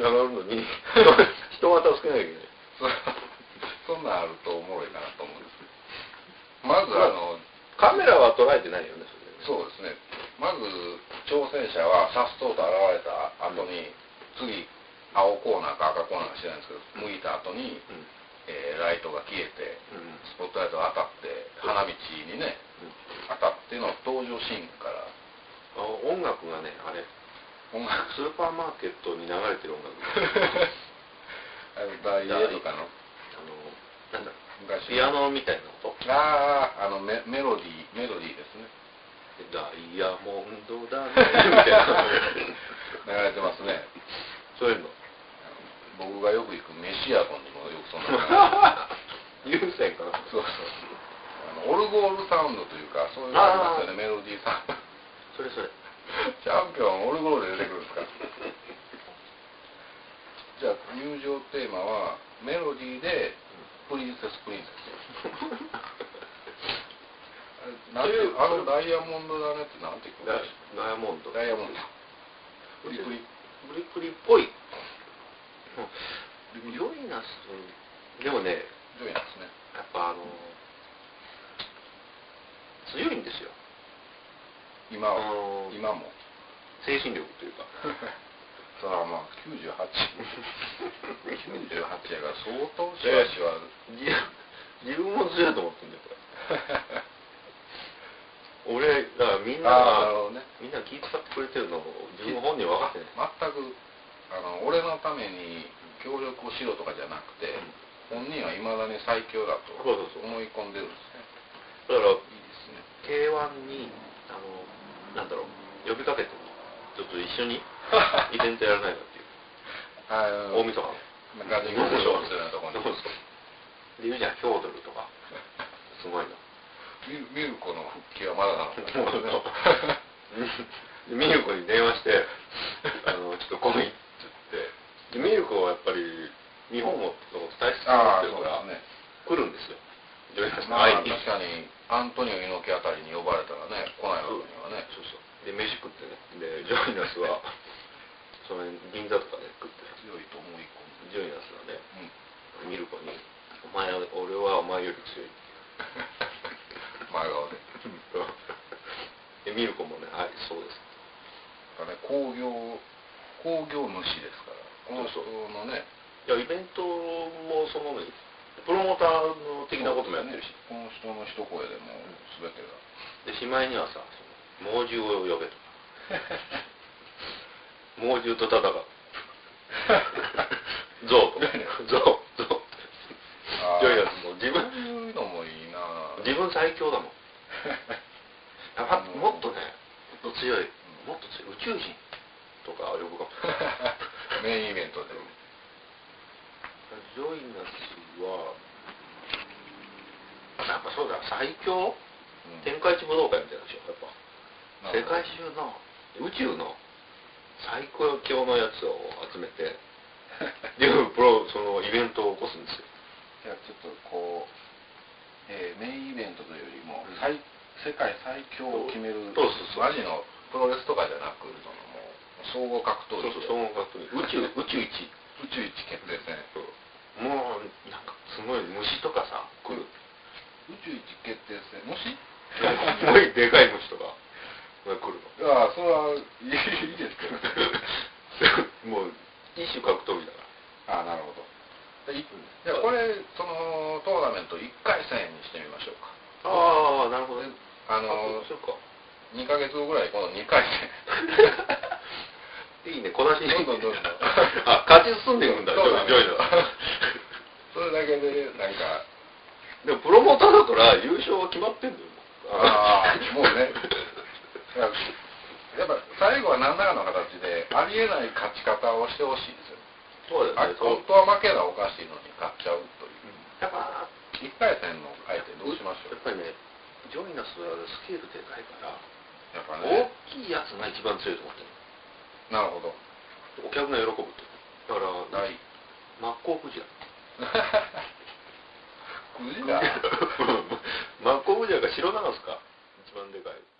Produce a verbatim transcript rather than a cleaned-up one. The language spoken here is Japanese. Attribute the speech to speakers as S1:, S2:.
S1: 上がるのに人型をつけなきゃいけない。
S2: そんなんあるとおもろいかなと思うんですけど、まずあの
S1: カメラは捉えてないよね。
S2: そうですね。まず挑戦者はさっそうと現れた後に、うん、次青コーナーか赤コーナーか知らないんですけど、向いた後に、うん、えー、ライトが消えて、うん、スポットライトが当たって花道にね、うん、当たっての登場シーンから、
S1: あ、音楽がね、あれ音楽スーパーマーケットに流れてる音楽
S2: あのダイエとかのあ
S1: のなんだピアノみたいな音。
S2: ああ、あのメメロディーメロディーですね。
S1: ダイヤモンドだねみたいな
S2: 流れてますね。
S1: そういうの
S2: 僕がよく行くメシアコンにもよくそんな
S1: 優先かな。
S2: そうそう、あのオルゴールサウンドというかそういうのありますよね。メロディーサウンド
S1: それそれ
S2: チャンピオンオルゴールで出てくるんですか。じゃあ入場テーマはメロディーでプリンセスプリンセスなんてあのダイヤモンドだねってなんていうの。
S1: ダイヤモンド
S2: ダイヤモンドプリプリ
S1: プリプリっぽい。ジョイナスでもね、
S2: ジョイナスね、
S1: やっぱあの強いんですよ
S2: 今は。今も
S1: 精神力というか
S2: それはまあきゅうじゅうはちきゅうじゅうはちやから相当しわしわ
S1: 自分も強いと思ってんだよこれ俺だからみんなが、ね、みんな気使ってくれてるのを自分本人分かってない。
S2: 全くあの俺のために協力をしろとかじゃなくて、うん、本人はいまだに最強だと思い込んでるんですね。
S1: だからいいですね。ケーワン にあのなんだろう呼びかけてちょっと一緒にイベントやらないかっていう大晦日
S2: のガチンコでしょみたいなところに
S1: で言うじゃん、ヒョードルとかすごいな。
S2: ミルコの復帰はまだなの
S1: ミルコに電話してあのちょっと来いって言って、ミルコはやっぱり日本を伝えつつあってるから、ね、来るんですよ。
S2: まあ、確かにアントニオ猪木あたりに呼ばれたらね来ないわけにはね。
S1: そうそうで飯食ってね、でジョイナスはその銀座とかで食って
S2: 強いと思い込む
S1: ジョイナスがね、うん、ミルコに「お前俺はお前より強い」
S2: 前顔で
S1: でミルコもね「はいそうです」
S2: だからね、工業工業主ですからこの人のね。
S1: いやイベントもそのプロモーターの的なこともやってるし、ね、
S2: この人の一声でもう全てが
S1: でしまいにはさ猛獣を呼べと猛獣と戦うゾウとゾウゾウジョイナスも自分
S2: そういうのもいいな。
S1: 自分最強だもんやっぱもっとねもっと強いもっと強い宇宙人とか呼ぶかも
S2: メインイベントで
S1: ジョイナスはやっぱそうだ最強、うん、天下一武道会みたいなでしょ。やっぱ世界中の宇宙の最高強のやつを集めてプロそのイベントを起こすんですよ。
S2: じゃあちょっとこう、えー、メインイベントというよりも、うん、最世界最強を決めるマジのプロレスとかじゃなくそのもう総合格闘技。
S1: そうそう総合格闘技宇宙宇宙一
S2: 宇宙一決定戦。
S1: もうなんかすごい虫とかさ来る
S2: 宇宙一決定戦虫
S1: すごいでかい虫とかが来る
S2: の。ああそれはいいですけど
S1: もう一種格闘技だか
S2: ら。ああなるほど。じゃあこれそのトーナメントいっかい戦にしてみましょうか。
S1: ああなるほどね。
S2: あのそうかにかげつごぐらいこのにかい
S1: 戦いいね小出しに
S2: どんどんどんどん
S1: あ勝ち進んでいくんだ。ジョイナ
S2: それだけでなんか
S1: でもプロモーターだから優勝は決まってんだよ。
S2: ああもうねやっぱ最後は何らかの形でありえない勝ち方をしてほしいですよ。
S1: そうだよね。
S2: 本当は負けなおかしいのに勝っちゃうという、うん、
S1: やっぱ
S2: いっかい戦の相手どうしましょう。
S1: やっぱりねジョイナスはスケールでかいから
S2: やっぱ、ね、
S1: 大きいやつが一番強いと思ってる。
S2: なるほど。
S1: お客が喜ぶってだから
S2: 大
S1: マッコウクジラ
S2: クジラ
S1: マッコウクジラが白ナガスか一番でかい。